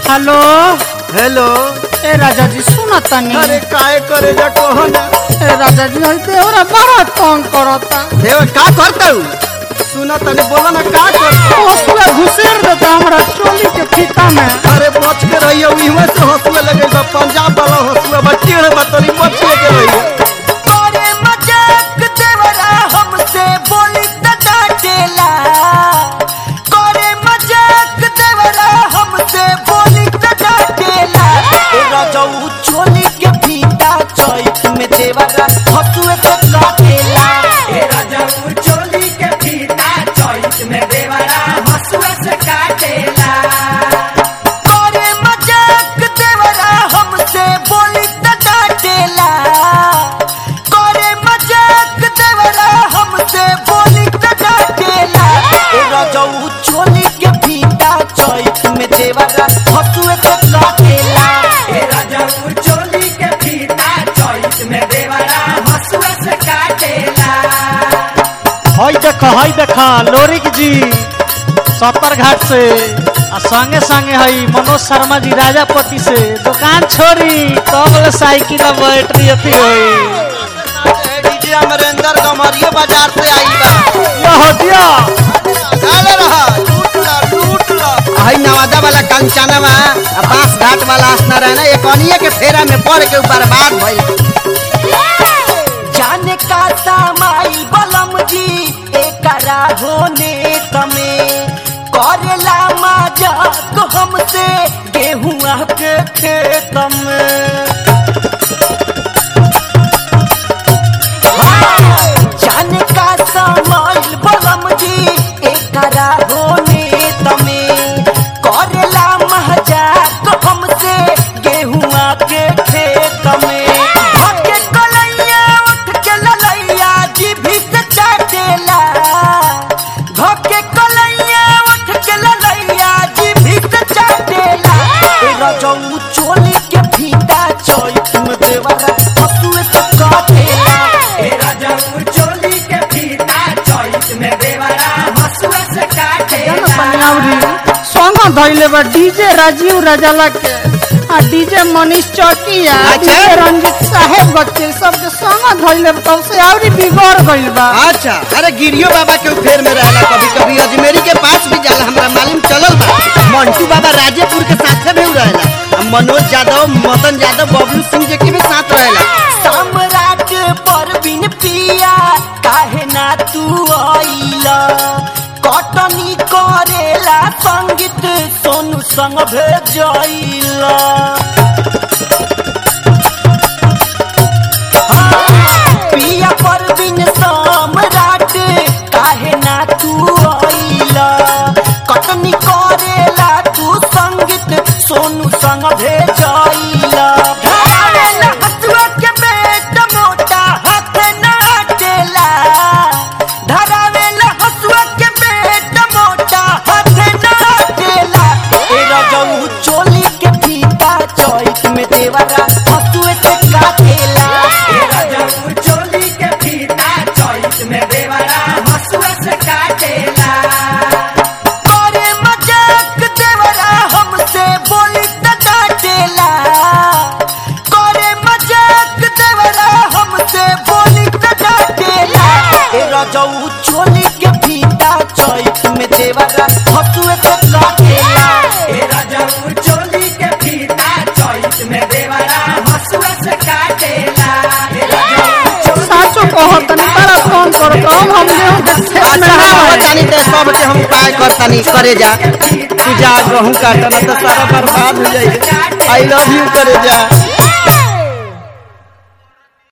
Hello hello. ए राजा जी सुना तनी। अरे काहे करे जा कहो ना। ए राजा जी हइते हमरा बड़ा तंग करता। देव का करता हूँ सुना तनी बोला ना का करता। हसुआ घुसेर देता हमरा चोली के फीता में। अरे बच के रहियो इहवा से हसुआ लगे बा पंजाब वाला हसुआ बा टेढ़ बा तनी बच के रहियो। अरे मजाक देवरा हमसे बोली त डांटेला। करे मजाक देवरा हमसे बोली त डांटेला। ए राजाऊ चोली के फीता चोइस में देवरा हसुए से काटेला। ए राजाऊ चोली के फीता चोइस में देवरा हसुए से काटेला। करे मजाक देवरा हमसे बोली त डांटेला। करे मजाक देवरा हमसे बोली त डांटेला। ए राजाऊ चोली के फीता चोइस में देवरा हसुए से काटेला। ए राजाऊ चोली के फीता चोइस में देवरा हसुए से काटेला। हई देखा लोरिक जी सत्तर घाट से आ संगे संगे हई मनोज शर्मा जी राजापति से दुकान छोड़ी तब साइकिल बैटरी अथी होई। डीजे अमरेंद्र गमरिया बाजार से आई बा। यह दिया काले रहा लूट ला। हई नवादा वाला कंचना बा बास घाट वाला आसना रहना ये कनिए के फेरा में पड़ के बर्बाद भइल। जाने का सामाई बलम जी एकरा होने तमे करेला मजाक हमसे गेहुआ के खेत में। जाने का सामाई बलम जी एकरा होने तमे करेला मजाक हमसे गेहुआ के खेत में। भागे कलैया उठ के ललैया जीभी से चाटेला। भागे कलैया उठ के ललैया जीभी से चाटेला। ए राजाऊ चोली के फीता चोइस में देवरा हसुए से काटेला। ए राजाऊ चोली के फीता चोइस में देवरा हसुए से काटेला। संग धइले बा डीजे राजीव राजाला के आ डीजे मनीष चौकिया डीजे रंजीत साहेब बच्चे सबके संग धइले बा तब से आउरी बिगड़ गइल बा। अच्छा अरे गिरियो बाबा के फेर में रहला कभी कभी अजमेरी के पास भी जाला हमरा मालूम चलल बा। मंटू बाबा राजेपुर के साथे भी रहला। मनोज यादव मदन यादव बबलू सिंह जी के भी साथ रहला। सम्राट परवीन पिया काहे ना तू आइला। कटनी करेला संगीत सोनू संग भेजैला। पिया परवीन सम्राट काहे ना तू आइला। कटनी करेला तू संगीत सोनू संग भेजैला। धरावेला हसुआ के पेट मोटा हाथ ना टेला। धरावेला हसुआ के पेट मोटा हाथ ना टेला। ए राजाऊ चोली के फीता चोइस में देवरा हसुए से काटेला। ए राजाऊ चोली के फीता चोइस में देवरा हसुए से काटेला। करे मजाक देवरा हमसे बोली त डांटेला। करे मजाक देवरा हमसे बोली त डांटेला। ए राजाऊ चोली के फीता चोइस में देवरा हसुए से काटेला। ए राजाऊ चोली के फीता चोइस में देवरा हसुए से काटेला। ए राजाऊ साचो कहो तनी बड़ा फोन करत हम गेहूं के खेत में अच्छा जानी ते सब के हम उपाय करतानी करे जा। तू जा गहूं काटना तो सारा बर्बाद हो जाई। आई लव यू करे जा।